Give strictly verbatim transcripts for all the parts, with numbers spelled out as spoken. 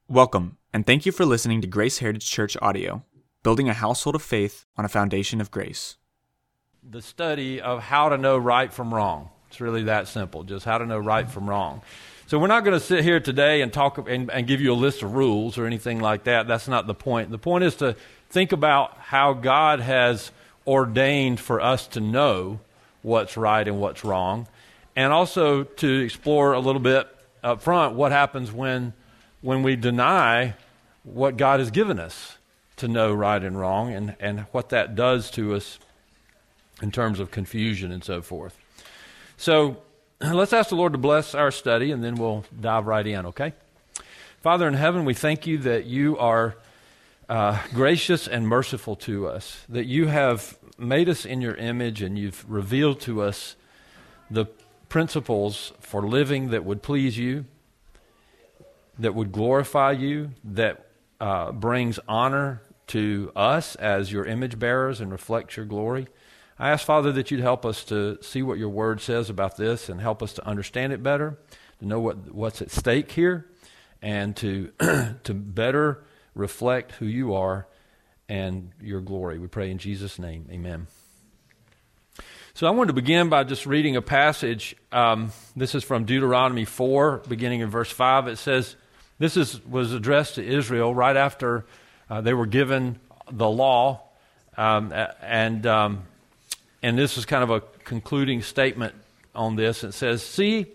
Welcome, and thank you for listening to Grace Heritage Church Audio, building a household of faith on a foundation of grace. The study of how to know right from wrong. It's really that simple, just how to know right from wrong. So we're not going to sit here today and talk and, and give you a list of rules or anything like that. That's not the point. The point is to think about how God has ordained for us to know what's right and what's wrong, and also to explore a little bit up front what happens when when we deny what God has given us to know right and wrong, and, and what that does to us in terms of confusion and so forth. So let's ask the Lord to bless our study, and then we'll dive right in, okay? Father in heaven, we thank you that you are uh, gracious and merciful to us, that you have made us in your image, and you've revealed to us the principles for living that would please you, that would glorify you, that uh, brings honor to us as your image bearers and reflects your glory. I ask, Father, that you'd help us to see what your word says about this and help us to understand it better, to know what what's at stake here, and to to better reflect who you are and your glory. We pray in Jesus' name, amen. So I wanted to begin by just reading a passage. Um, this is from Deuteronomy four, beginning in verse five. It says, this is was addressed to Israel right after uh, they were given the law, um, and um, and this is kind of a concluding statement on this. It says, "See,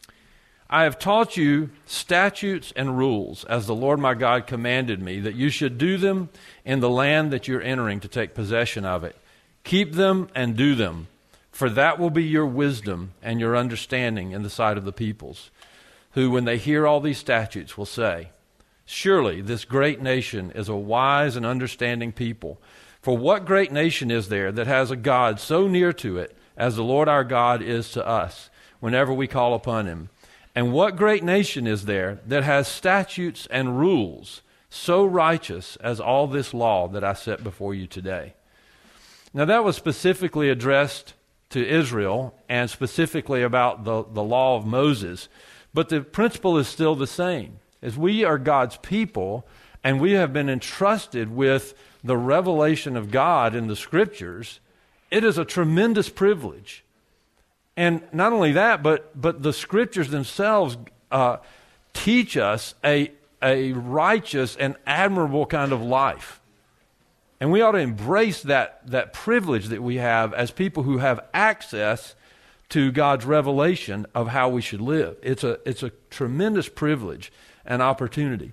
I have taught you statutes and rules, as the Lord my God commanded me, that you should do them in the land that you're entering to take possession of it. Keep them and do them, for that will be your wisdom and your understanding in the sight of the peoples, who, when they hear all these statutes, will say, 'Surely this great nation is a wise and understanding people. For what great nation is there that has a God so near to it as the Lord our God is to us, whenever we call upon him? And what great nation is there that has statutes and rules so righteous as all this law that I set before you today?'" Now that was specifically addressed to Israel, and specifically about the, the law of Moses. But the principle is still the same. As we are God's people, and we have been entrusted with the revelation of God in the Scriptures, it is a tremendous privilege. And not only that, but but the Scriptures themselves uh, teach us a, a righteous and admirable kind of life. And we ought to embrace that, that privilege that we have as people who have access to God's revelation of how we should live. It's a it's a tremendous privilege and opportunity.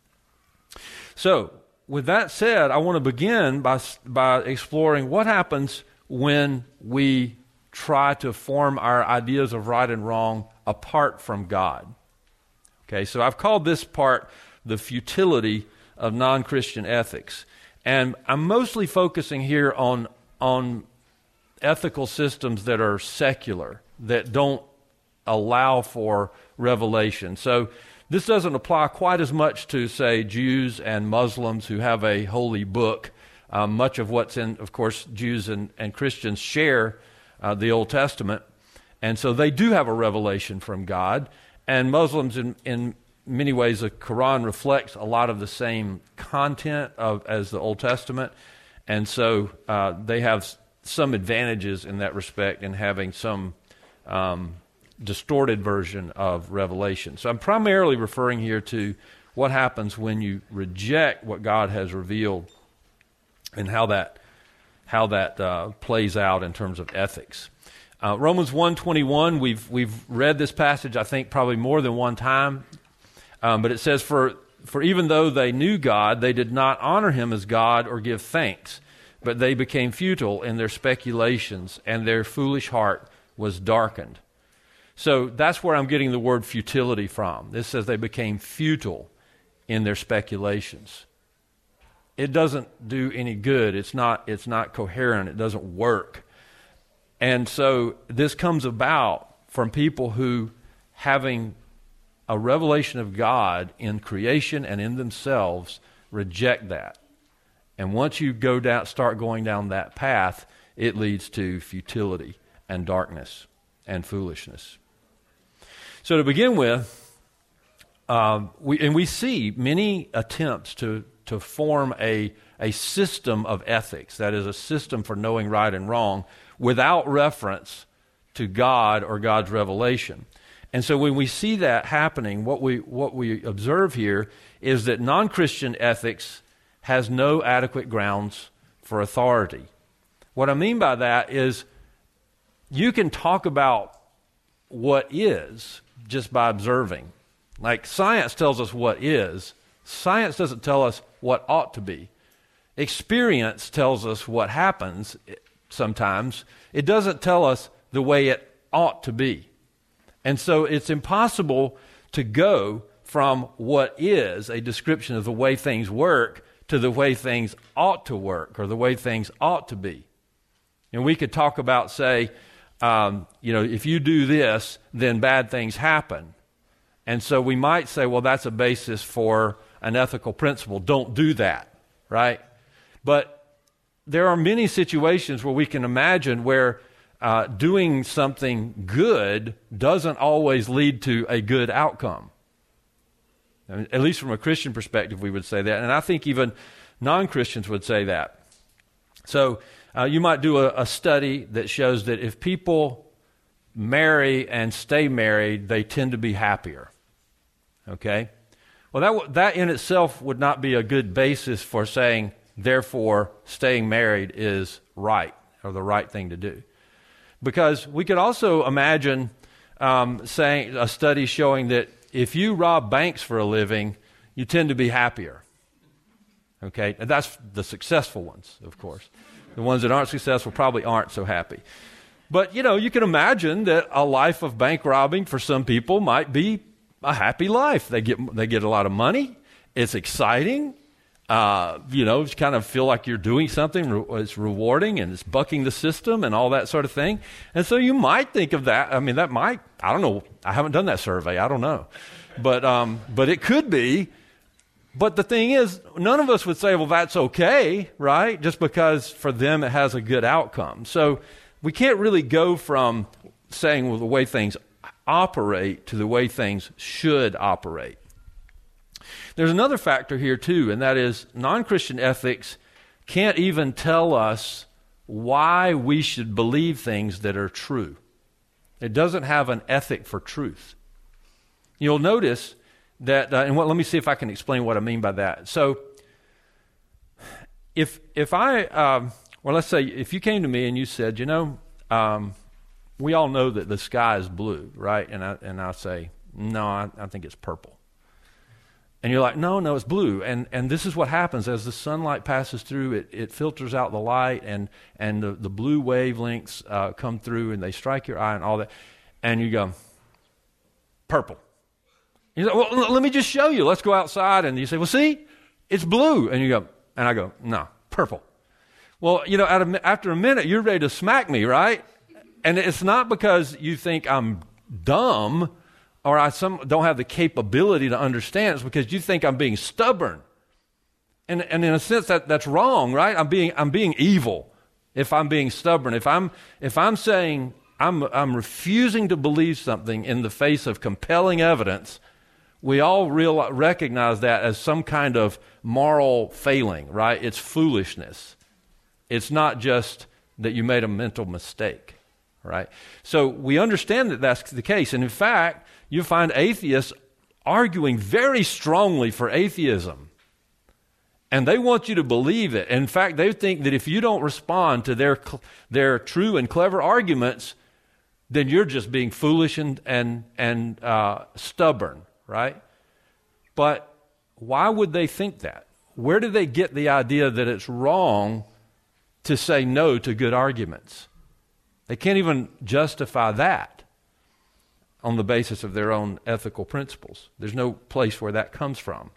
So, with that said, I want to begin by by exploring what happens when we try to form our ideas of right and wrong apart from God. Okay, so I've called this part the futility of non-Christian ethics. And I'm mostly focusing here on on ethical systems that are secular, that don't allow for revelation. So this doesn't apply quite as much to, say, Jews and Muslims who have a holy book. Um, much of what's in, of course, Jews and, and Christians share uh, the Old Testament, and so they do have a revelation from God. And Muslims, in, in many ways, the Quran reflects a lot of the same content of as the Old Testament, and so uh, they have some advantages in that respect in having some um, distorted version of Revelation. So I'm primarily referring here to what happens when you reject what God has revealed, and how that how that uh, plays out in terms of ethics. Uh, Romans one twenty-one, we've we've read this passage I think probably more than one time, um, but it says, "For for even though they knew God, they did not honor him as God or give thanks, but they became futile in their speculations, and their foolish heart was darkened." So that's where I'm getting the word futility from. This says they became futile in their speculations. It doesn't do any good. It's not, it's not coherent. It doesn't work. And so this comes about from people who, having a revelation of God in creation and in themselves, reject that. And once you go down, start going down that path, it leads to futility and darkness and foolishness. So to begin with, um, we, and we see many attempts to, to form a, a system of ethics, that is, a system for knowing right and wrong, without reference to God or God's revelation. And so when we see that happening, what we what we observe here is that non-Christian ethics has no adequate grounds for authority. What I mean by that is you can talk about what is just by observing. Like science tells us what is. Science doesn't tell us what ought to be. Experience tells us what happens sometimes. It doesn't tell us the way it ought to be. And so it's impossible to go from what is a description of the way things work to the way things ought to work or the way things ought to be. And we could talk about, say, um, you know, if you do this, then bad things happen. And so we might say, well, that's a basis for an ethical principle. Don't do that, right? But there are many situations where we can imagine where Uh, doing something good doesn't always lead to a good outcome. I mean, at least from a Christian perspective, we would say that. And I think even non-Christians would say that. So uh, you might do a, a study that shows that if people marry and stay married, they tend to be happier. Okay? Well, that, w- that in itself would not be a good basis for saying, therefore, staying married is right or the right thing to do. Because we could also imagine um, saying a study showing that if you rob banks for a living, you tend to be happier. Okay, and that's the successful ones, of course. The ones that aren't successful probably aren't so happy. But you know, you can imagine that a life of bank robbing for some people might be a happy life. They get they get a lot of money. It's exciting. Uh, you know, you kind of feel like you're doing something. It's rewarding and it's bucking the system and all that sort of thing. And so you might think of that. I mean, that might, I don't know. I haven't done that survey. I don't know. But, um, but it could be. But the thing is, none of us would say, well, that's okay, right? Just because for them it has a good outcome. So we can't really go from saying, well, the way things operate to the way things should operate. There's another factor here too, and that is non-Christian ethics can't even tell us why we should believe things that are true. It doesn't have an ethic for truth. You'll notice that, uh, and what, let me see if I can explain what I mean by that. So, if if I, um, well, let's say if you came to me and you said, you know, um, we all know that the sky is blue, right? And I and I say, no, I, I think it's purple. And you're like, no, no, it's blue. And and this is what happens. As the sunlight passes through, it, it filters out the light, and, and the, the blue wavelengths uh, come through, and they strike your eye and all that. And you go, purple. You say, well, let me just show you. Let's go outside. And you say, well, see, it's blue. And you go, and I go, no, purple. Well, you know, after a minute, you're ready to smack me, right? And it's not because you think I'm dumb or I some, don't have the capability to understand. It's because you think I'm being stubborn. And, and in a sense, that, that's wrong, right? I'm being, I'm being evil if I'm being stubborn. If I'm, if I'm saying I'm, I'm refusing to believe something in the face of compelling evidence, we all real, recognize that as some kind of moral failing, right? It's foolishness. It's not just that you made a mental mistake, right? So we understand that that's the case. And in fact, you find atheists arguing very strongly for atheism. And they want you to believe it. In fact, they think that if you don't respond to their their true and clever arguments, then you're just being foolish and and, and uh, stubborn, right? But why would they think that? Where do they get the idea that it's wrong to say no to good arguments? They can't even justify that on the basis of their own ethical principles. There's no place where that comes from.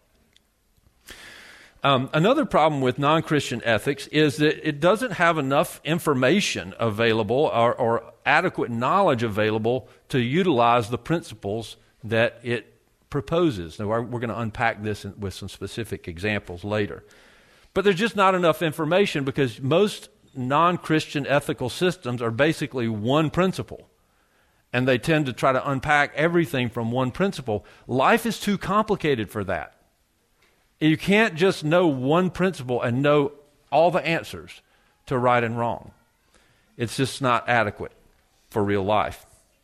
Um, another problem with non-Christian ethics is that it doesn't have enough information available or, or adequate knowledge available to utilize the principles that it proposes. Now, we're going to unpack this in, with some specific examples later. But there's just not enough information because most non-Christian ethical systems are basically one principle. and they tend to try to unpack everything from one principle. Life is too complicated for that. You can't just know one principle and know all the answers to right and wrong. It's just not adequate for real life.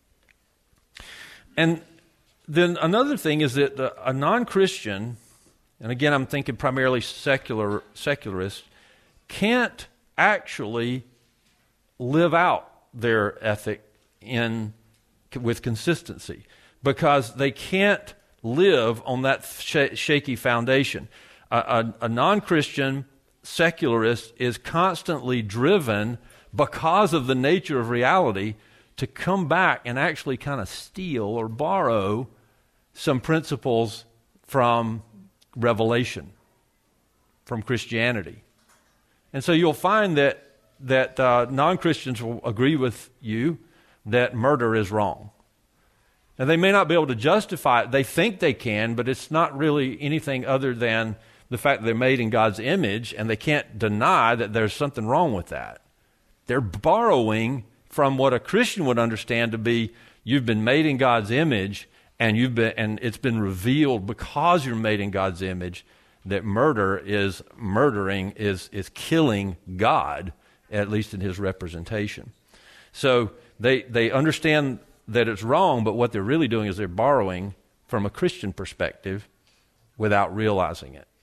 And then another thing is that a non-Christian, and again I'm thinking primarily secular secularists, can't actually live out their ethic in with consistency because they can't live on that sh- shaky foundation. A, a, a non-Christian secularist is constantly driven because of the nature of reality to come back and actually kind of steal or borrow some principles from Revelation, from Christianity. And so you'll find that that uh, non-Christians will agree with you that murder is wrong. And they may not be able to justify it. They think they can, but it's not really anything other than the fact that they're made in God's image, and they can't deny that there's something wrong with that. They're borrowing from what a Christian would understand to be, you've been made in God's image, and you've been, and it's been revealed because you're made in God's image that murder is murdering, is is killing God, at least in his representation. So they they understand that it's wrong, but what they're really doing is they're borrowing from a Christian perspective without realizing it.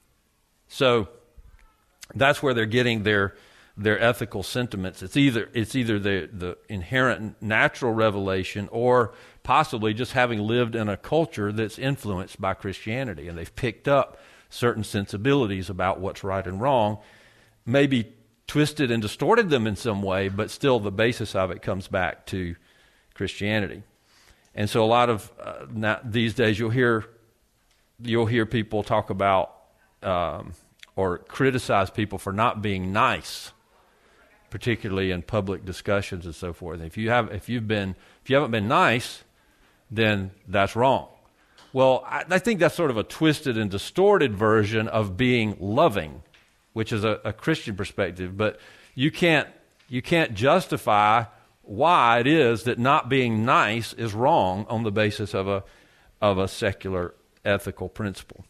So that's where they're getting their their ethical sentiments. It's either it's either the, the inherent natural revelation or possibly just having lived in a culture that's influenced by Christianity, and they've picked up certain sensibilities about what's right and wrong, maybe twisted and distorted them in some way, but still the basis of it comes back to Christianity. And so a lot of uh, now, these days you'll hear you'll hear people talk about um, or criticize people for not being nice, particularly in public discussions and so forth. And if you have if you've been if you haven't been nice, then that's wrong. Well, I, I think that's sort of a twisted and distorted version of being loving, which is a, a Christian perspective. But you can't you can't justify why it is that not being nice is wrong on the basis of a of a secular ethical principle.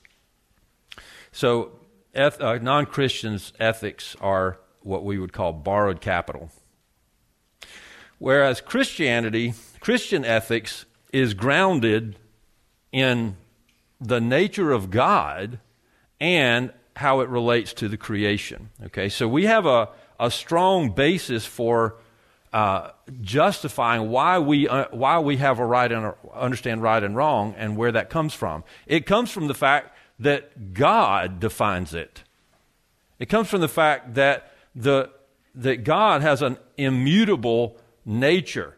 So eth- uh, non-Christians' ethics are what we would call borrowed capital. Whereas Christianity, Christian ethics is grounded in the nature of God and how it relates to the creation. Okay, so we have a, a strong basis for uh, justifying why we uh, why we have a right and a, understand right and wrong and where that comes from. It comes from the fact that God defines it. It comes from the fact that the that God has an immutable nature.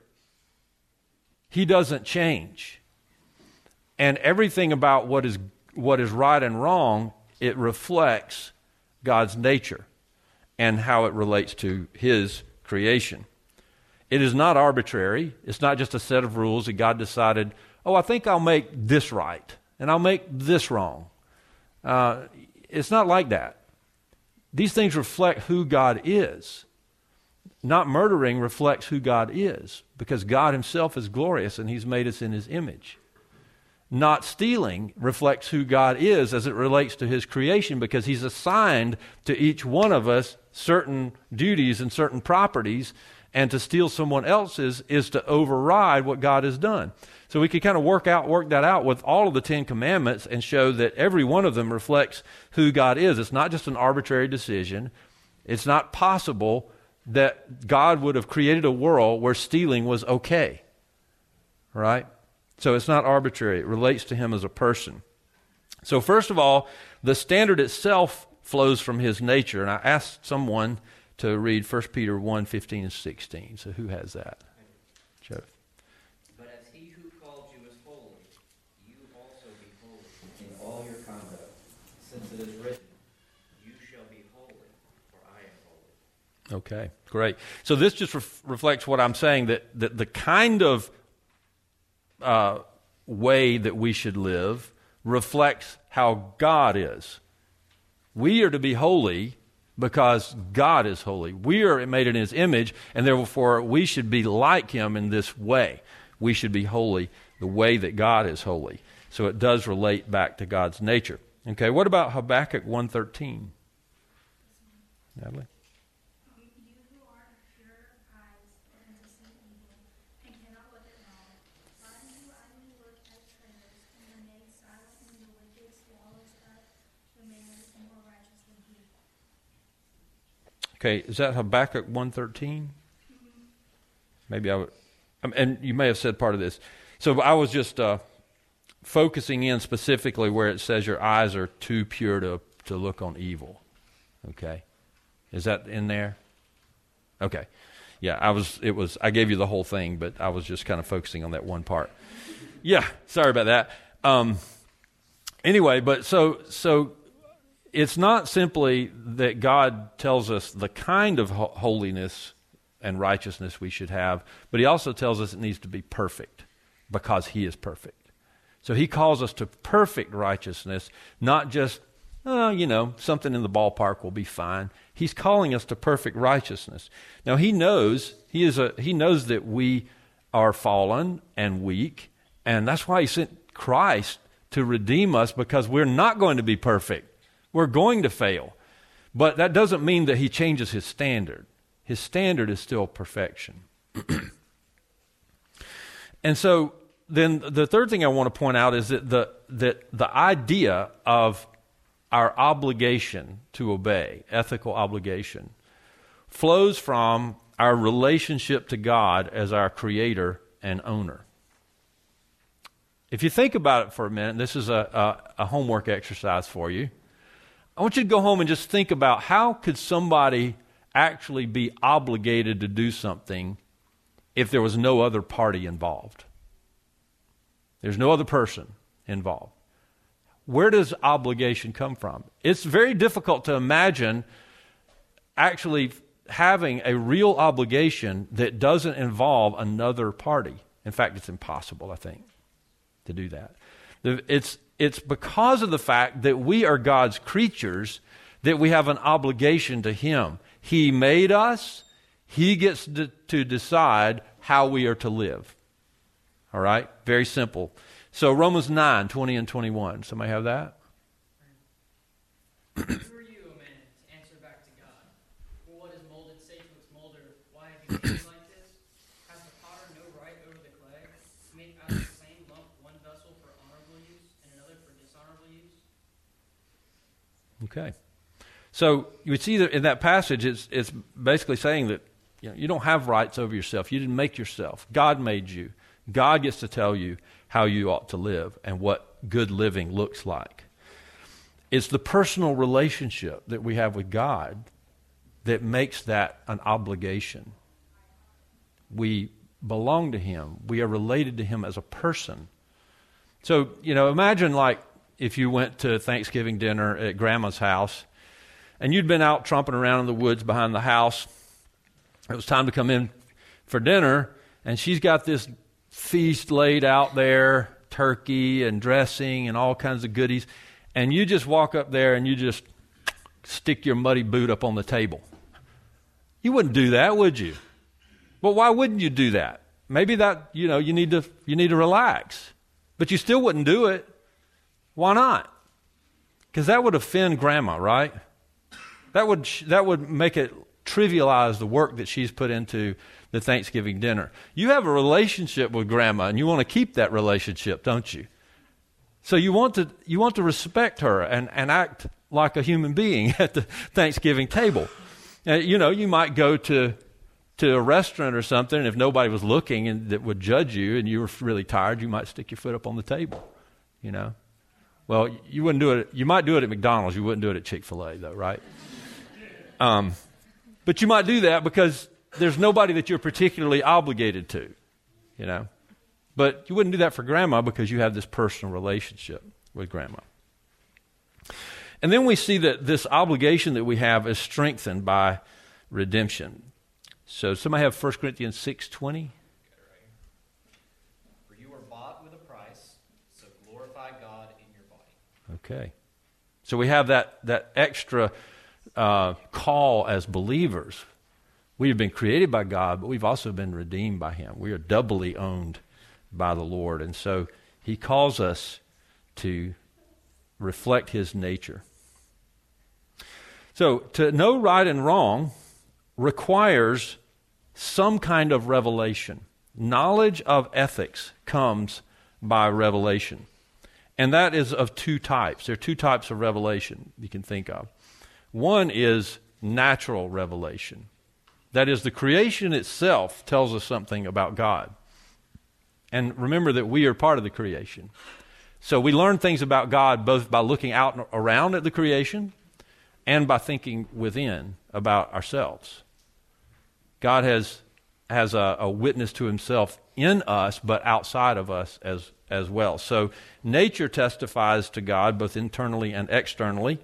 He doesn't change. And everything about what is what is right and wrong, it reflects God's nature and how it relates to his creation. It is not arbitrary. It's not just a set of rules that God decided, oh, I think I'll make this right and I'll make this wrong. Uh, it's not like that. These things reflect who God is. Not murdering reflects who God is, because God himself is glorious and he's made us in his image. Not stealing reflects who God is as it relates to his creation, because he's assigned to each one of us certain duties and certain properties, and to steal someone else's is to override what God has done. So we could kind of work out, work that out with all of the Ten Commandments and show that every one of them reflects who God is. It's not just an arbitrary decision. It's not possible that God would have created a world where stealing was okay, right? So it's not arbitrary. It relates to him as a person. So first of all, the standard itself flows from his nature. And I asked someone to read First Peter one, fifteen and sixteen. So who has that? Joe. But as he who called you is holy, you also be holy in all your conduct, since it is written, you shall be holy, for I am holy. Okay, great. So this just ref- reflects what I'm saying, that, that the kind of uh, way that we should live reflects how God is. We are to be holy because God is holy. We are made in his image, and therefore we should be like him in this way. We should be holy the way that God is holy. So it does relate back to God's nature. Okay, what about Habakkuk one thirteen? Natalie? You who are of pure eyes and to see evil, and cannot look at wrong, why do you idly look at traitors, and remain silent when the wicked swallows up the man more righteous than he? Okay, is that Habakkuk one thirteen? Mm-hmm. Maybe I would, um, and you may have said part of this. So I was just uh, focusing in specifically where it says your eyes are too pure to, to look on evil. Okay. Is that in there? Okay. Yeah, I was, it was, I gave you the whole thing, but I was just kind of focusing on that one part. Yeah, sorry about that. Um, anyway, but so, so it's not simply that God tells us the kind of ho- holiness and righteousness we should have, but he also tells us it needs to be perfect because he is perfect. So he calls us to perfect righteousness, not just, oh, you know, something in the ballpark will be fine. He's calling us to perfect righteousness. Now he knows, he is a, he knows that we are fallen and weak, and that's why he sent Christ to redeem us, because we're not going to be perfect. We're going to fail. But that doesn't mean that he changes his standard. His standard is still perfection. And so then the third thing I want to point out is that the that the idea of our obligation to obey, ethical obligation, flows from our relationship to God as our creator and owner. If you think about it for a minute, this is a, a, a homework exercise for you. I want you to go home and just think about how could somebody actually be obligated to do something if there was no other party involved. There's no other person involved. Where does obligation come from? It's very difficult to imagine actually having a real obligation that doesn't involve another party. In fact, it's impossible, I think, to do that. It's, it's because of the fact that we are God's creatures that we have an obligation to him. He made us. He gets to, to decide how we are to live. All right? Very simple. So Romans nine, twenty and twenty-one. Somebody have that? Who are you, O man, to answer back to God? For what is molded, say to its molder, why have you made me like this? Has the potter no right over the clay, to make out of the same lump one vessel for honorable use and another for dishonorable use? Okay. So you would see that in that passage, it's it's basically saying that you know, you don't have rights over yourself. You didn't make yourself. God made you. God gets to tell you how you ought to live and what good living looks like. It's the personal relationship that we have with God that makes that an obligation. We belong to him. We are related to him as a person. So, you know, imagine like if you went to Thanksgiving dinner at Grandma's house and you'd been out tromping around in the woods behind the house. It was time to come in for dinner, and she's got this feast laid out there, turkey and dressing and all kinds of goodies, and you just walk up there and you just stick your muddy boot up on the table. You wouldn't do that, would you? Well, why wouldn't you do that? Maybe that, you know, you need to you need to relax. But you still wouldn't do it. Why not? Because that would offend Grandma, right? That would that would make it trivialize the work that she's put into the Thanksgiving dinner. You have a relationship with Grandma, and you want to keep that relationship, don't you? So you want to you want to respect her and, and act like a human being at the Thanksgiving table. Uh, you know, you might go to to a restaurant or something, and if nobody was looking and that would judge you, and you were really tired, you might stick your foot up on the table. You know, well, you wouldn't do it. You might do it at McDonald's. You wouldn't do it at Chick-fil-A, though, right? Um, but you might do that because there's nobody that you're particularly obligated to, you know. But you wouldn't do that for Grandma because you have this personal relationship with Grandma. And then we see that this obligation that we have is strengthened by redemption. So somebody have First Corinthians six twenty? For you are bought with a price, so glorify God in your body. Okay. So we have that, that extra uh, call as believers. We have been created by God, but we've also been redeemed by him. We are doubly owned by the Lord. And so he calls us to reflect his nature. So to know right and wrong requires some kind of revelation. Knowledge of ethics comes by revelation. And that is of two types. There are two types of revelation you can think of. One is natural revelation. That is, the creation itself tells us something about God. And remember that we are part of the creation. So we learn things about God both by looking out and around at the creation and by thinking within about ourselves. God has has a, a witness to himself in us, but outside of us as, as well. So nature testifies to God both internally and externally.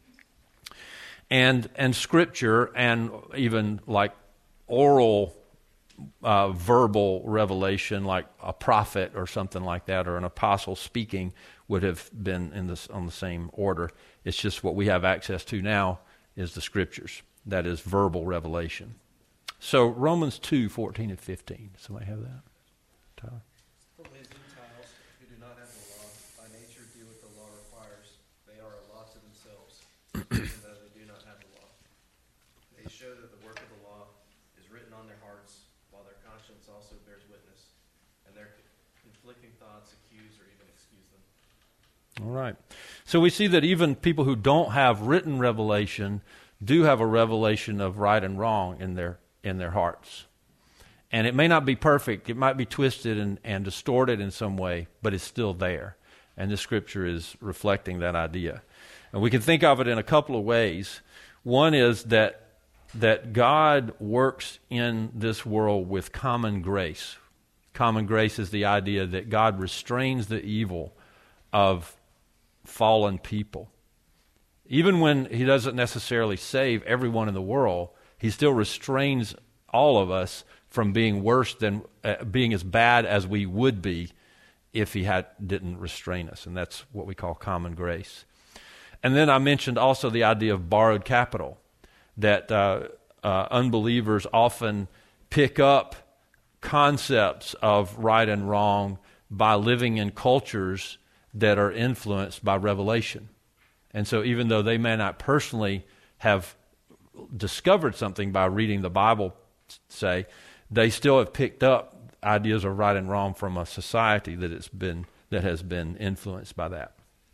And, and Scripture and even like oral uh, verbal revelation, like a prophet or something like that, or an apostle speaking, would have been in this on the same order. It's just what we have access to now is the Scriptures. That is verbal revelation. So Romans two, fourteen and fifteen. Somebody have that? Tyler? For the Gentiles who do not have the law, by nature do what the law requires. They are a law to themselves, even though they do not have the law. They show that the work of the law is written on their hearts, while their conscience also bears witness, and their conflicting thoughts accuse or even excuse them. All right. So we see that even people who don't have written revelation do have a revelation of right and wrong in their in their hearts. And it may not be perfect. It might be twisted and, and distorted in some way, but it's still there. And the Scripture is reflecting that idea. And we can think of it in a couple of ways. One is that that God works in this world with common grace. Common grace is the idea that God restrains the evil of fallen people. Even when he doesn't necessarily save everyone in the world, he still restrains all of us from being worse than, uh, being as bad as we would be if he had didn't restrain us. And that's what we call common grace. And then I mentioned also the idea of borrowed capital, that uh, uh, unbelievers often pick up concepts of right and wrong by living in cultures that are influenced by revelation. And so even though they may not personally have discovered something by reading the Bible, say, they still have picked up ideas of right and wrong from a society that it's been that has been influenced by that.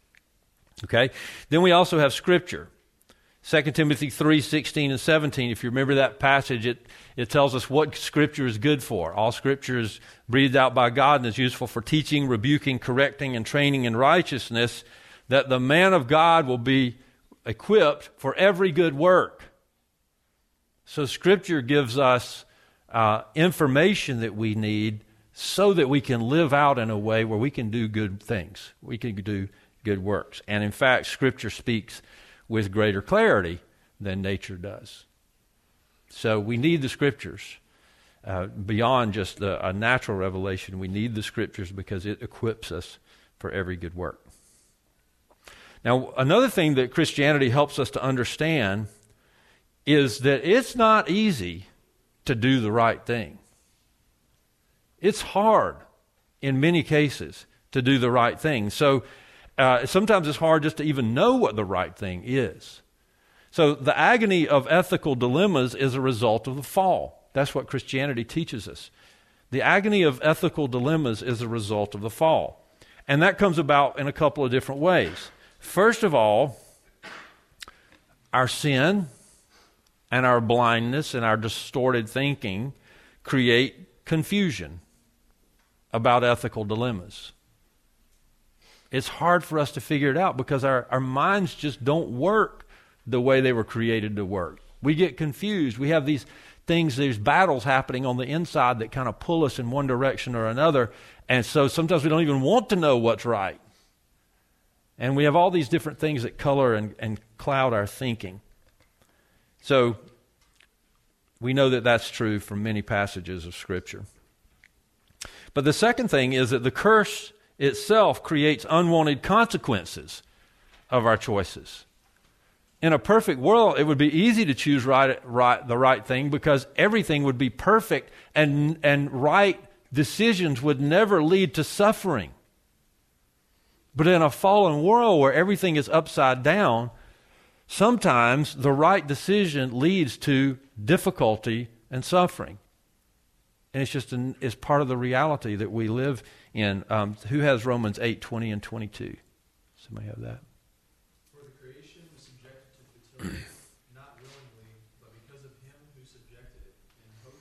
Okay? Then we also have Scripture. Second Timothy three, sixteen and seventeen. If you remember that passage, it, it tells us what Scripture is good for. All Scripture is breathed out by God and is useful for teaching, rebuking, correcting, and training in righteousness, that the man of God will be equipped for every good work. So Scripture gives us uh, information that we need so that we can live out in a way where we can do good things. We can do good works. And in fact, Scripture speaks with greater clarity than nature does. So we need the Scriptures. Uh, beyond just a, a natural revelation, we need the Scriptures because it equips us for every good work. Now, another thing that Christianity helps us to understand is that it's not easy to do the right thing. It's hard in many cases to do the right thing. So uh, sometimes it's hard just to even know what the right thing is. So the agony of ethical dilemmas is a result of the fall. That's what Christianity teaches us. The agony of ethical dilemmas is a result of the fall. And that comes about in a couple of different ways. First of all, our sin and our blindness and our distorted thinking create confusion about ethical dilemmas. It's hard for us to figure it out because our, our minds just don't work the way they were created to work. We get confused. We have these things, these battles happening on the inside that kind of pull us in one direction or another. And so sometimes we don't even want to know what's right. And we have all these different things that color and, and cloud our thinking. So we know that that's true from many passages of Scripture. But the second thing is that the curse itself creates unwanted consequences of our choices. in a perfect world, it would be easy to choose right, right, the right thing because everything would be perfect and, and right decisions would never lead to suffering. But in a fallen world where everything is upside down, sometimes the right decision leads to difficulty and suffering. And it's just an, it's part of the reality that we live in. Um, who has Romans eight, twenty and twenty-two? Somebody have that? For the creation was subjected to futility, not willingly, but because of him who subjected it, in hope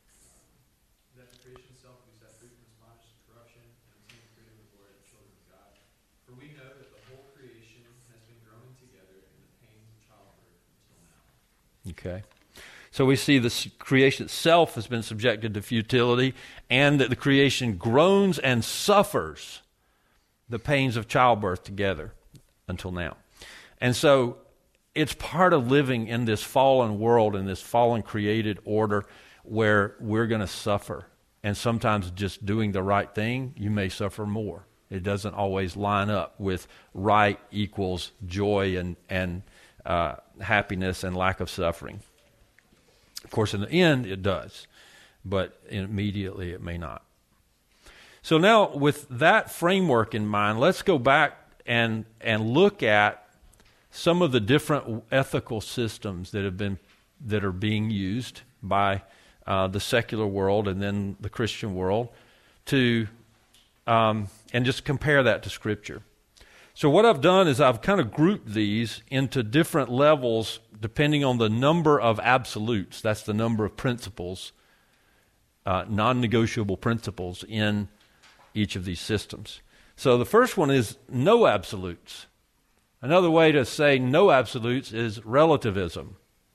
uh, that the creation itself will be set free from its bondage to corruption and obtain the freedom of the glory of the children of God. For we know that the whole creation has been growing together in the pains of childbirth until now. Okay. So we see the creation itself has been subjected to futility and that the creation groans and suffers the pains of childbirth together until now. And so it's part of living in this fallen world, in this fallen created order where we're going to suffer. And sometimes just doing the right thing, you may suffer more. It doesn't always line up with right equals joy and, and uh, happiness and lack of suffering. Of course, in the end, it does, but immediately it may not. So now, with that framework in mind, let's go back and and look at some of the different ethical systems that have been that are being used by uh, the secular world and then the Christian world to um, and just compare that to Scripture. So what I've done is I've kind of grouped these into different levels depending on the number of absolutes. That's the number of principles, uh, non-negotiable principles in each of these systems. So the first one is no absolutes. Another way to say no absolutes is relativism.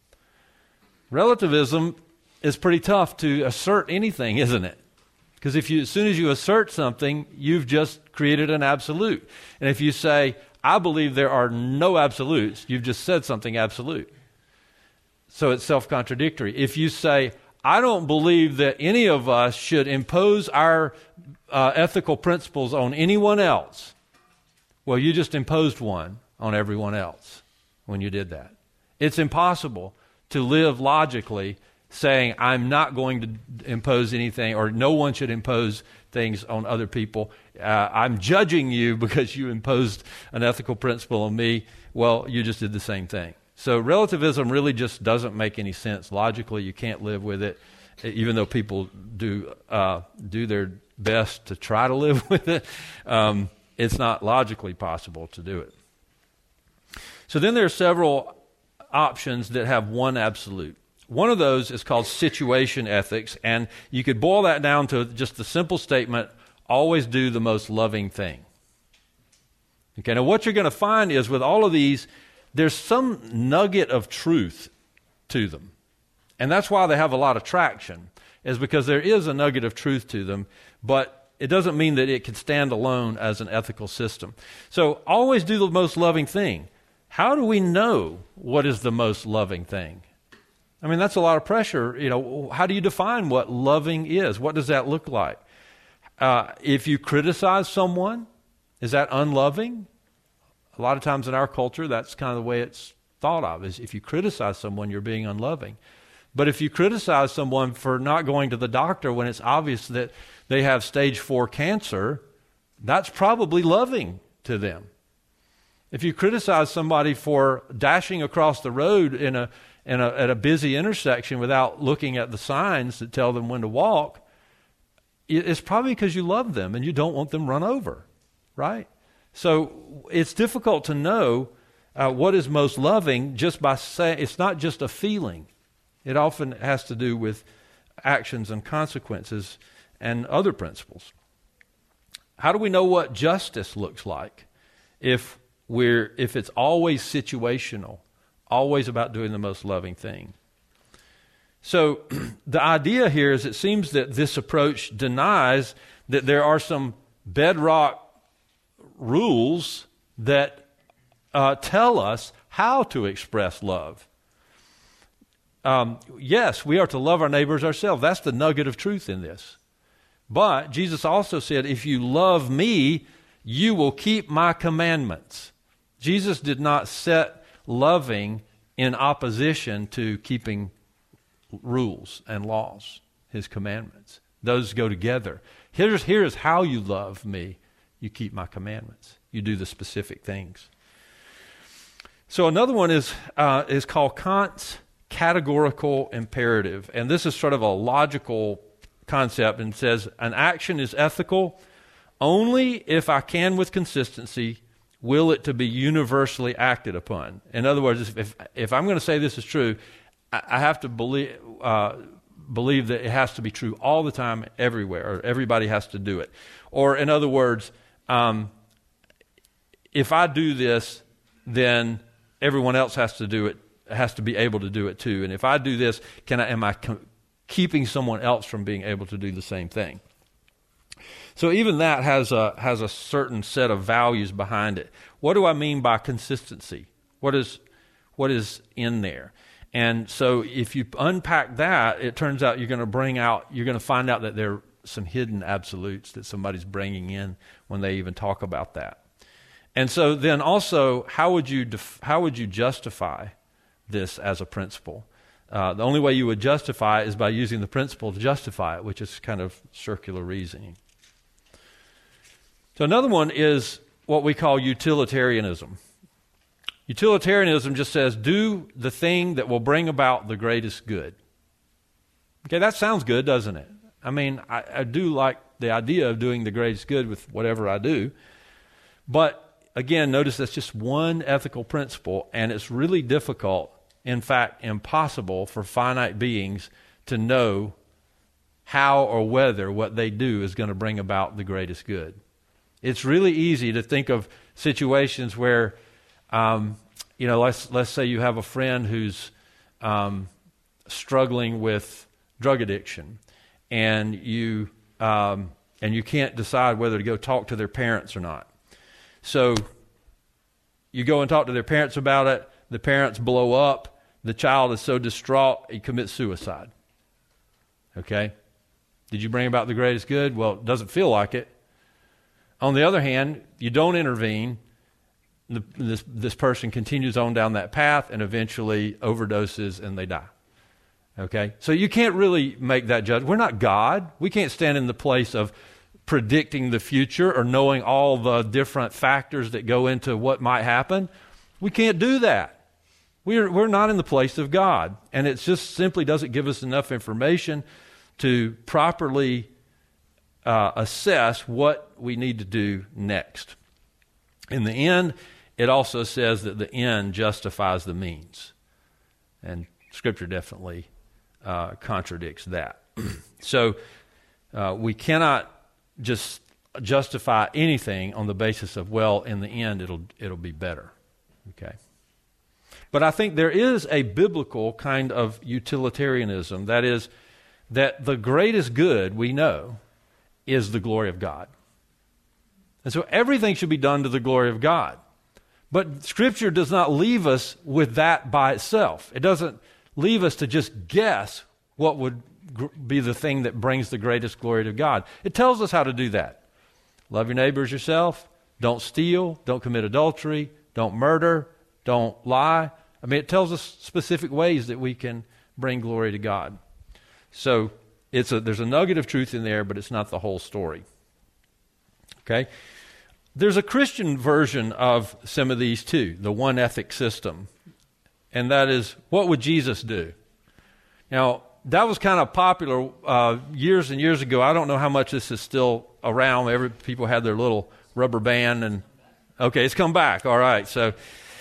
Relativism is pretty tough to assert anything, isn't it? Because if you, as soon as you assert something, you've just created an absolute. And if you say, I believe there are no absolutes, you've just said something absolute. So it's self-contradictory. If you say, I don't believe that any of us should impose our uh, ethical principles on anyone else, well, you just imposed one on everyone else when you did that. It's impossible to live logically saying, I'm not going to impose anything, or no one should impose things on other people. Uh, I'm judging you because you imposed an ethical principle on me. Well, you just did the same thing. So relativism really just doesn't make any sense. Logically, you can't live with it, even though people do uh, do their best to try to live with it. Um, it's not logically possible to do it. So then there are several options that have one absolute. One of those is called situation ethics, and you could boil that down to just the simple statement, always do the most loving thing. Okay, now what you're going to find is with all of these, there's some nugget of truth to them. And that's why they have a lot of traction, is because there is a nugget of truth to them, but it doesn't mean that it can stand alone as an ethical system. So always do the most loving thing. How do we know what is the most loving thing? I mean, that's a lot of pressure. You know, how do you define what loving is? What does that look like? Uh, if you criticize someone, is that unloving? A lot of times in our culture, that's kind of the way it's thought of, is if you criticize someone, you're being unloving. But if you criticize someone for not going to the doctor when it's obvious that they have stage four cancer, that's probably loving to them. If you criticize somebody for dashing across the road in a in a, at a busy intersection without looking at the signs that tell them when to walk, it's probably because you love them and you don't want them run over, right? So it's difficult to know uh, what is most loving just by saying, it's not just a feeling. It often has to do with actions and consequences and other principles. How do we know what justice looks like if we're if it's always situational, always about doing the most loving thing? So the idea here is it seems that this approach denies that there are some bedrock rules that uh, tell us how to express love. Um, yes, we are to love our neighbors ourselves. That's the nugget of truth in this. But Jesus also said, if you love me, you will keep my commandments. Jesus did not set loving in opposition to keeping rules and laws, his commandments. Those go together. Here's, here's how you love me. You keep my commandments. You do the specific things. So another one is uh, is called Kant's categorical imperative. And this is sort of a logical concept, and says an action is ethical only if I can with consistency will it to be universally acted upon. In other words, if if I'm going to say this is true, I, I have to believe uh, believe that it has to be true all the time, everywhere, or everybody has to do it. Or in other words, um, if I do this, then everyone else has to do it, has to be able to do it too. And if I do this, can I, am I co- keeping someone else from being able to do the same thing? So even that has a has a certain set of values behind it. What do I mean by consistency? What is what is in there? And so if you unpack that, it turns out you're going to bring out, you're going to find out that there are some hidden absolutes that somebody's bringing in when they even talk about that. And so then also, how would you def- how would you justify this as a principle? Uh, the only way you would justify it is by using the principle to justify it, which is kind of circular reasoning. So another one is what we call utilitarianism. Utilitarianism just says, do the thing that will bring about the greatest good. Okay, that sounds good, doesn't it? I mean, I, I do like the idea of doing the greatest good with whatever I do. But again, notice that's just one ethical principle, and it's really difficult, in fact, impossible for finite beings to know how or whether what they do is going to bring about the greatest good. It's really easy to think of situations where, um, you know, let's let's say you have a friend who's um, struggling with drug addiction, and you um, and you can't decide whether to go talk to their parents or not. So you go and talk to their parents about it. The parents blow up. The child is so distraught he commits suicide. Okay? Did you bring about the greatest good? Well, it doesn't feel like it. On the other hand, you don't intervene. The, this, this person continues on down that path and eventually overdoses and they die. Okay? So you can't really make that judgment. We're not God. We can't stand in the place of predicting the future or knowing all the different factors that go into what might happen. We can't do that. We're, we're not in the place of God. And it just simply doesn't give us enough information to properly uh, assess what we need to do next. In the end, it also says that the end justifies the means. And Scripture definitely uh, contradicts that. So uh, we cannot just justify anything on the basis of, well, in the end, it'll it'll be better. Okay. But I think there is a biblical kind of utilitarianism. That is, that the greatest good we know is the glory of God. And so everything should be done to the glory of God. But Scripture does not leave us with that by itself. It doesn't leave us to just guess what would gr- be the thing that brings the greatest glory to God. It tells us how to do that. Love your neighbor as yourself. Don't steal. Don't commit adultery. Don't murder. Don't lie. I mean, it tells us specific ways that we can bring glory to God. So it's a, there's a nugget of truth in there, but it's not the whole story. Okay? There's a Christian version of some of these too, the one ethic system. And that is, what would Jesus do? Now, that was kind of popular uh, years and years ago. I don't know how much this is still around. Every people had their little rubber band. and Okay, it's come back. All right. So,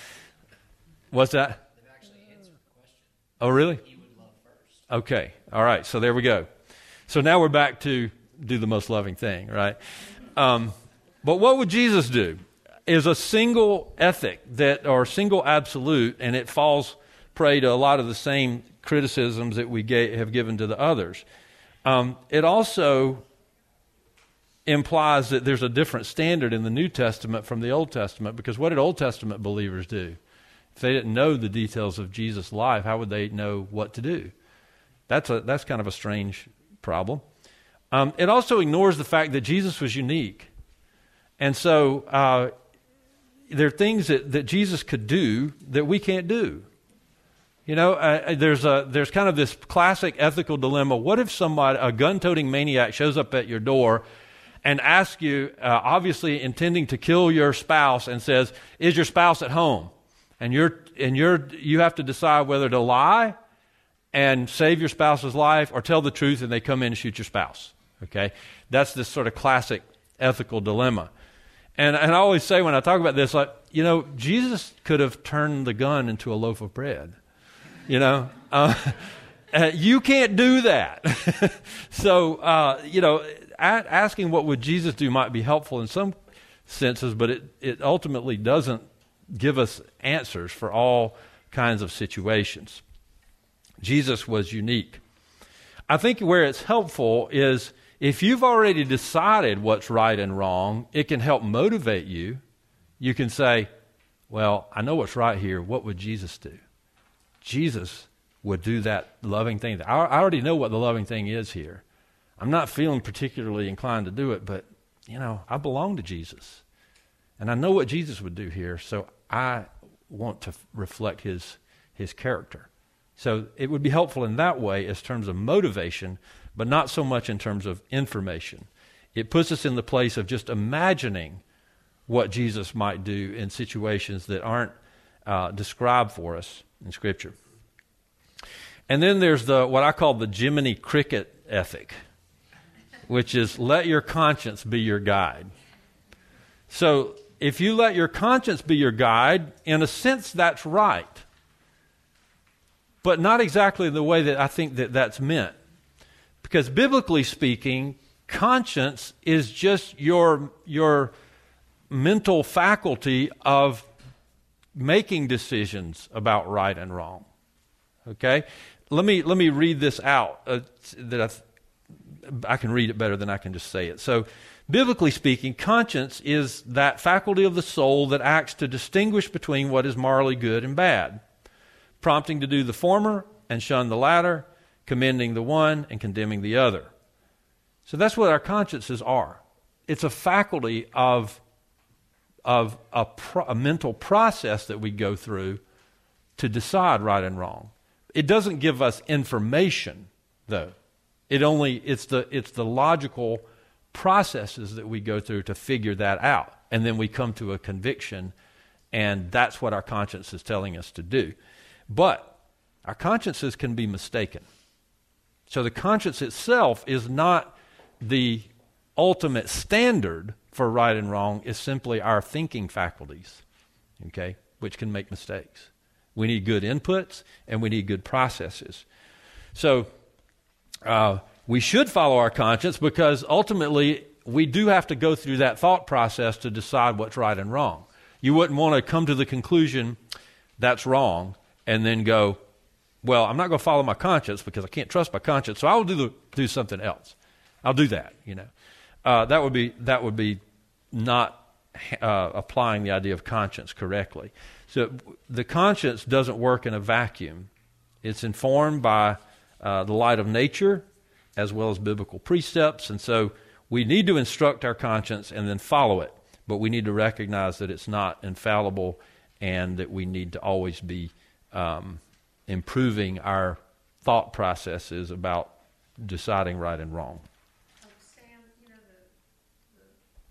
what's that? They've actually answered the question. Oh, really? He would love first. Okay. All right. So there we go. So now we're back to do the most loving thing, right? Um, but what would Jesus do? Is a single ethic that, or single absolute, and it falls prey to a lot of the same criticisms that we ga- have given to the others. Um, it also implies that there's a different standard in the New Testament from the Old Testament, because what did Old Testament believers do? If they didn't know the details of Jesus' life, how would they know what to do? That's a that's kind of a strange problem. Um, it also ignores the fact that Jesus was unique. And so uh, there are things that, that Jesus could do that we can't do. You know, uh, there's a there's kind of this classic ethical dilemma. What if somebody, a gun-toting maniac, shows up at your door and asks you, uh, obviously intending to kill your spouse, and says, "Is your spouse at home?" And you're and you're you have to decide whether to lie and save your spouse's life, or tell the truth and they come in and shoot your spouse. Okay, that's this sort of classic ethical dilemma. And and I always say when I talk about this, like, you know, Jesus could have turned the gun into a loaf of bread. You know, uh, uh, you can't do that. so, uh, you know, a- asking what would Jesus do might be helpful in some senses, but it, it ultimately doesn't give us answers for all kinds of situations. Jesus was unique. I think where it's helpful is if you've already decided what's right and wrong, it can help motivate you. You can say, well, I know what's right here. What would Jesus do? Jesus would do that loving thing. I already know what the loving thing is here. I'm not feeling particularly inclined to do it, but, you know, I belong to Jesus. And I know what Jesus would do here, so I want to f- reflect his his character. So it would be helpful in that way as terms of motivation, but not so much in terms of information. It puts us in the place of just imagining what Jesus might do in situations that aren't uh, described for us in Scripture. And then there's the what I call the Jiminy Cricket ethic, which is let your conscience be your guide. So if you let your conscience be your guide, in a sense that's right, but not exactly the way that I think that that's meant. Because biblically speaking, conscience is just your, your mental faculty of making decisions about right and wrong. Okay? Let me let me read this out. Uh, that I, I can read it better than I can just say it. So, biblically speaking, conscience is that faculty of the soul that acts to distinguish between what is morally good and bad, prompting to do the former and shun the latter, commending the one and condemning the other. So that's what our consciences are. It's a faculty of of a, pro, a mental process that we go through to decide right and wrong. It doesn't give us information, though. It only it's the it's the logical processes that we go through to figure that out, and then we come to a conviction, and that's what our conscience is telling us to do. But our consciences can be mistaken. So the conscience itself is not the ultimate standard for right and wrong. It's simply our thinking faculties, okay, which can make mistakes. We need good inputs and we need good processes. So uh, we should follow our conscience because ultimately we do have to go through that thought process to decide what's right and wrong. You wouldn't want to come to the conclusion that's wrong and then go, well, I'm not going to follow my conscience because I can't trust my conscience, so I'll do the, do something else. I'll do that, you know. Uh, that would be that would be not uh, applying the idea of conscience correctly. So the conscience doesn't work in a vacuum. It's informed by uh, the light of nature as well as biblical precepts, and so we need to instruct our conscience and then follow it. But we need to recognize that it's not infallible and that we need to always be um, improving our thought processes about deciding right and wrong. Um, Sam, you know, the, the,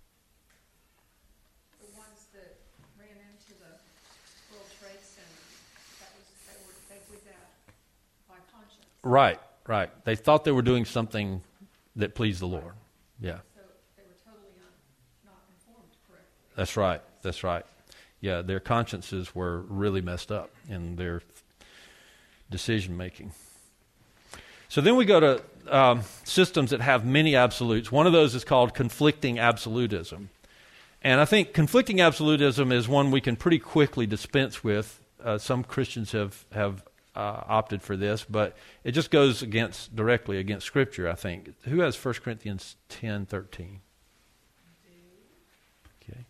the ones that ran into the World Trade Center, that was, they, were, they did that by conscience. Right, right. They thought they were doing something that pleased the Lord. Yeah. So they were totally un, not informed correctly. That's right. That's right. Yeah, their consciences were really messed up in their decision making. So then we go to um, systems that have many absolutes. One of those is called conflicting absolutism. And I think conflicting absolutism is one we can pretty quickly dispense with. Uh, some Christians have, have uh, opted for this, but it just goes against directly against Scripture, I think. Who has First Corinthians ten thirteen? Okay.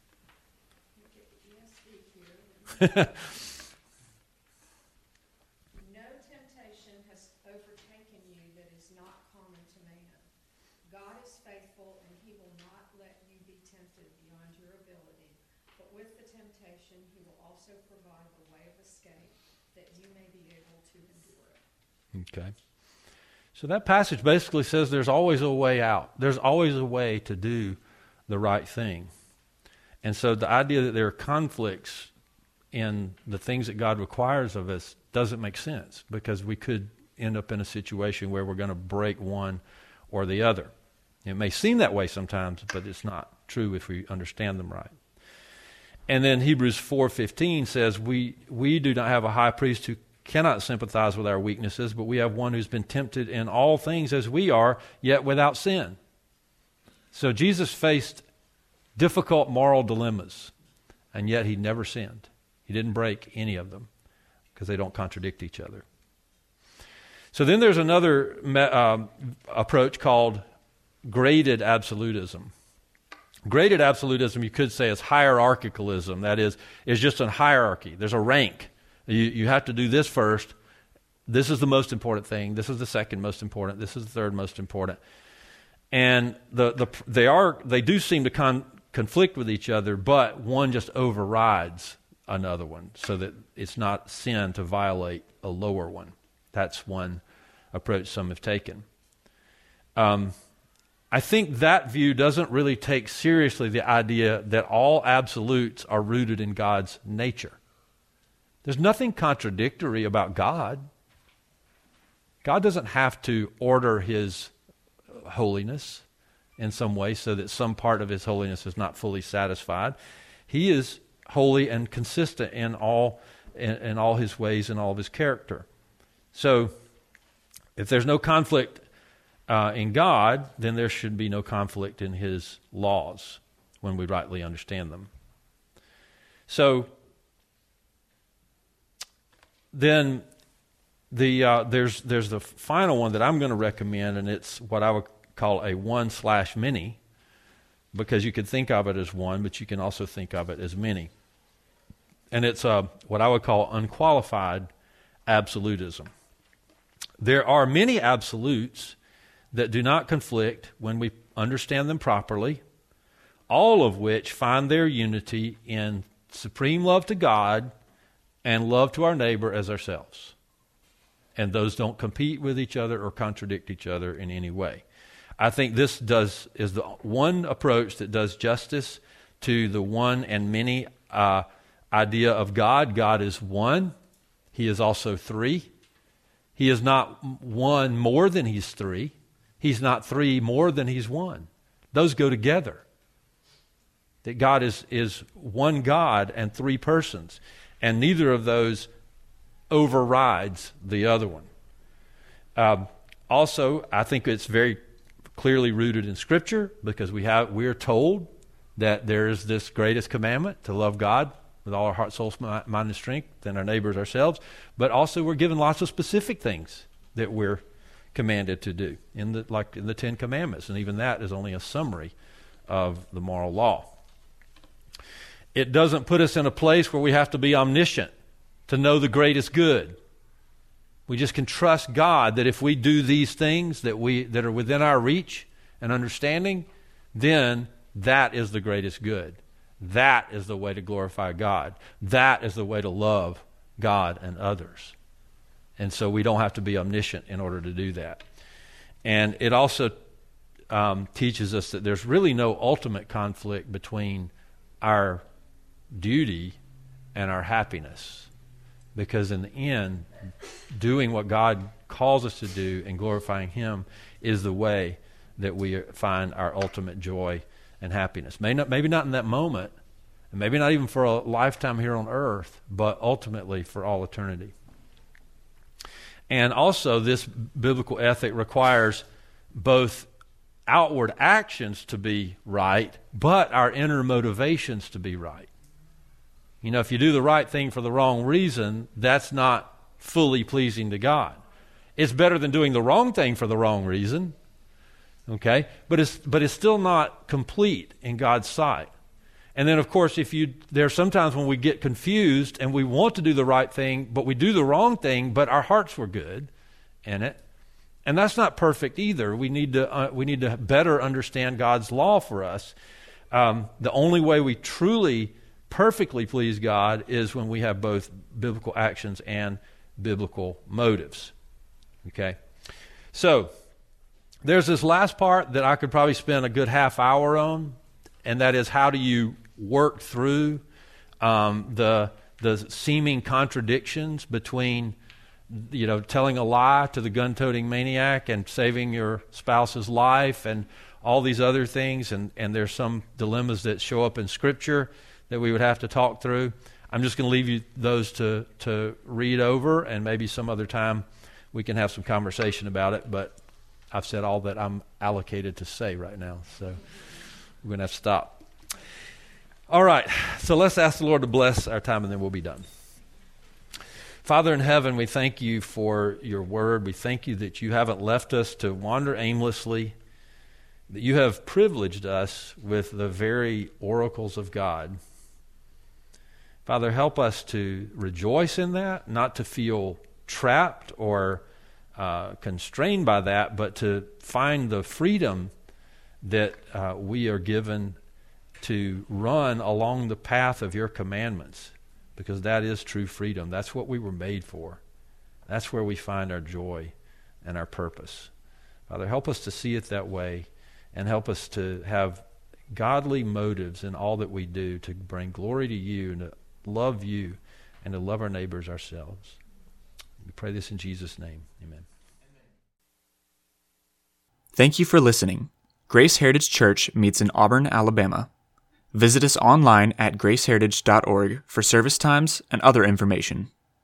No temptation has overtaken you that is not common to man. God is faithful, and he will not let you be tempted beyond your ability. But with the temptation, he will also provide the way of escape, that you may be able to endure it. Okay. So that passage basically says there's always a way out. There's always a way to do the right thing. And so the idea that there are conflicts in the things that God requires of us doesn't make sense, because we could end up in a situation where we're going to break one or the other. It may seem that way sometimes, but it's not true if we understand them right. And then Hebrews four fifteen says, we, we do not have a high priest who cannot sympathize with our weaknesses, but we have one who's been tempted in all things as we are, yet without sin. So Jesus faced difficult moral dilemmas, and yet he never sinned. He didn't break any of them because they don't contradict each other. So then there's another um, approach called graded absolutism. Graded absolutism, you could say, is hierarchicalism. That is, is just a hierarchy. There's a rank. You, you have to do this first. This is the most important thing. This is the second most important. This is the third most important. And the, the they are they do seem to con, conflict with each other, but one just overrides another one, so that it's not sin to violate a lower one. That's one approach some have taken. Um, I think that view doesn't really take seriously the idea that all absolutes are rooted in God's nature. There's nothing contradictory about God. God doesn't have to order his holiness in some way so that some part of his holiness is not fully satisfied. He is holy and consistent in all in, in all his ways and all of his character. So if there's no conflict uh, in God, then there should be no conflict in his laws when we rightly understand them. So then the uh, there's there's the final one that I'm going to recommend, and it's what I would call a one slash many, because you could think of it as one, but you can also think of it as many. And it's uh, what I would call unqualified absolutism. There are many absolutes that do not conflict when we understand them properly, all of which find their unity in supreme love to God and love to our neighbor as ourselves. And those don't compete with each other or contradict each other in any way. I think this does is the one approach that does justice to the one and many uh, idea of God. God is one. He is also three. He is not one more than he's three. He's not three more than he's one. Those go together. That God is, is one God and three persons. And neither of those overrides the other one. Um, also, I think it's very clearly rooted in Scripture, because we have we're told that there is this greatest commandment, to love God with all our heart, soul, mind, and strength, and our neighbors ourselves. But also we're given lots of specific things that we're commanded to do, in the like in the Ten Commandments, and even that is only a summary of the moral law. It doesn't put us in a place where we have to be omniscient to know the greatest good. We just can trust God that if we do these things that we that are within our reach and understanding, then that is the greatest good. That is the way to glorify God. That is the way to love God and others. And so we don't have to be omniscient in order to do that. And it also um, teaches us that there's really no ultimate conflict between our duty and our happiness. Because in the end, doing what God calls us to do and glorifying him is the way that we find our ultimate joy and happiness. Maybe not, maybe not in that moment, and maybe not even for a lifetime here on earth, but ultimately for all eternity. And also, this biblical ethic requires both outward actions to be right, but our inner motivations to be right. You know, if you do the right thing for the wrong reason, that's not fully pleasing to God. It's better than doing the wrong thing for the wrong reason, okay? But it's but it's still not complete in God's sight. And then, of course, if you there are sometimes when we get confused and we want to do the right thing, but we do the wrong thing, but our hearts were good in it, and that's not perfect either. We need to uh, we need to better understand God's law for us. Um, the only way we truly perfectly please God is when we have both biblical actions and biblical motives. Okay? So, there's this last part that I could probably spend a good half hour on, and that is how do you work through um, the the seeming contradictions between, you know, telling a lie to the gun-toting maniac and saving your spouse's life and all these other things, and, and there's some dilemmas that show up in Scripture that we would have to talk through. I'm just going to leave you those to, to read over, and maybe some other time we can have some conversation about it, but I've said all that I'm allocated to say right now, so we're going to have to stop. All right, so let's ask the Lord to bless our time, and then we'll be done. Father in heaven, we thank you for your word. We thank you that you haven't left us to wander aimlessly, that you have privileged us with the very oracles of God. Father, help us to rejoice in that, not to feel trapped or uh, constrained by that, but to find the freedom that uh, we are given to run along the path of your commandments, because that is true freedom. That's what we were made for. That's where we find our joy and our purpose. Father, help us to see it that way, and help us to have godly motives in all that we do to bring glory to you and to love you and to love our neighbors ourselves. We pray this in Jesus' name. Amen. Thank you for listening. Grace Heritage Church meets in Auburn, Alabama. Visit us online at grace heritage dot org for service times and other information.